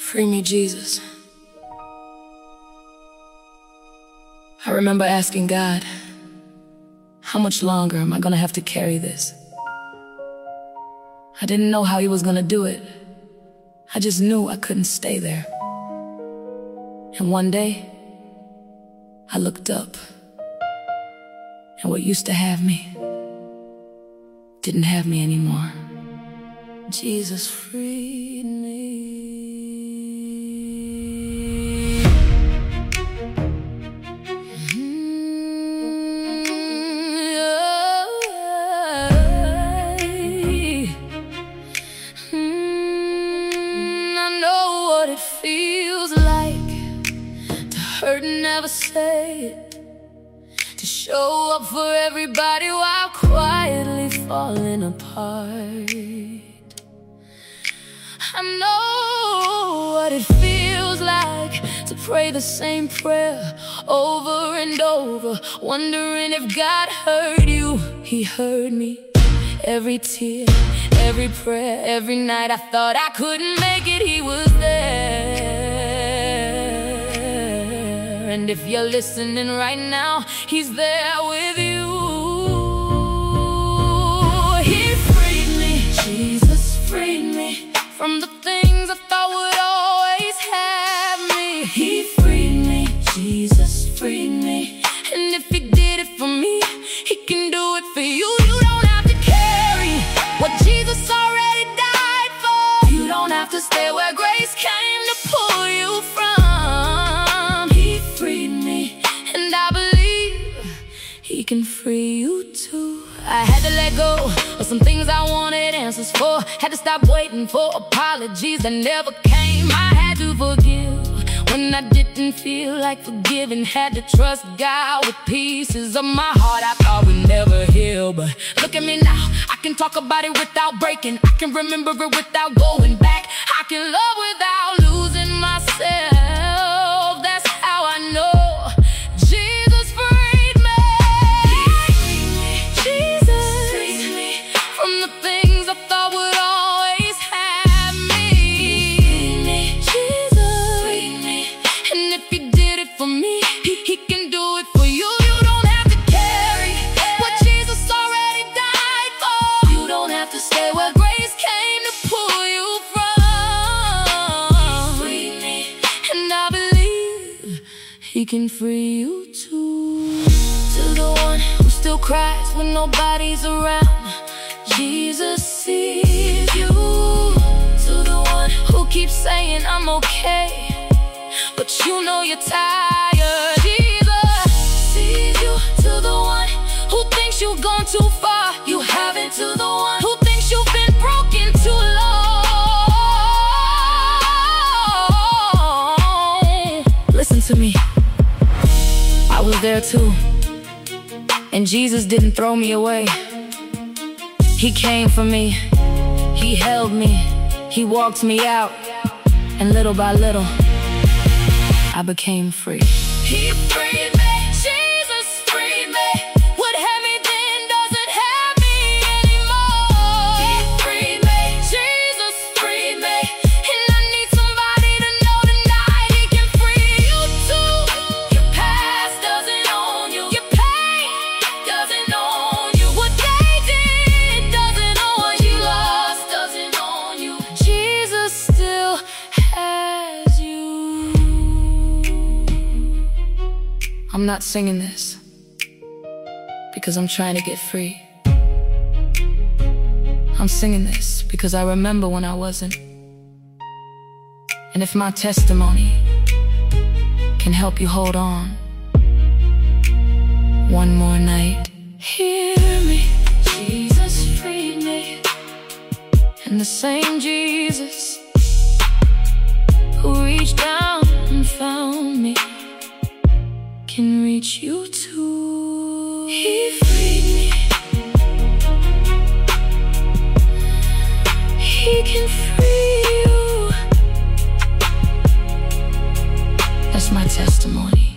Free me, Jesus. I remember asking God, how much longer am I gonna have to carry this? I didn't know how He was gonna do it. I just knew I couldn't stay there. And one day, I looked up, and what used to have me didn't have me anymore. Jesus freed me. I know what it feels like to hurt and never say it, to show up for everybody while quietly falling apart. I know what it feels like to pray the same prayer over and over, wondering if God heard you. He heard me. Every tear, every prayer, every night I thought I couldn't make it, He was there. And if you're listening right now, He's there with you. He freed me, Jesus freed me from the things I thought would always have me. He freed me, Jesus freed me. And if He did it for me, He can do it for you. You don't have to carry what Jesus already died for. You don't have to stay where grace came to pull you from. He freed me, and I believe He can free you too. I had to let go of some things I wanted answers for. Had to stop waiting for apologies that never came. I had to forgive when I didn't feel like forgiving. Had to trust God with pieces of my heart I thought would never heal. But look at me now, I can talk about it without breaking. I can remember it without going back. I can love without losing myself. That's how I know Jesus freed me. Jesus freed me from the things I thought would always have me. Jesus freed me. And if He did it for me, He can do it for you. You don't have to carry what Jesus already died for. You don't have to stay where grace came to pull you from. He freed me, and I believe He can free you too. To the one who still cries when nobody's around, Jesus sees you. To the one who keeps saying I'm okay, but you know you're tired. Jesus sees you. To the one who thinks you've gone too far, you haven't. To the one who thinks you've been broken too long. Listen to me, I was there too, and Jesus didn't throw me away. He came for me, He held me, He walked me out, and little by little I became free. He freed me, Jesus freed me. What had me then doesn't have me anymore. He freed me, Jesus freed me. And I need somebody to know tonight He can free you too. Your past doesn't own you. Your pain doesn't own you. What they did doesn't own you. What you lost doesn't own you. Jesus still has you. I'm not singing this because I'm trying to get free. I'm singing this because I remember when I wasn't. And if my testimony can help you hold on one more night, hear me. Jesus freed me, and the same Jesus who reached down and found me can reach you too. He freed me. He can free you. That's my testimony.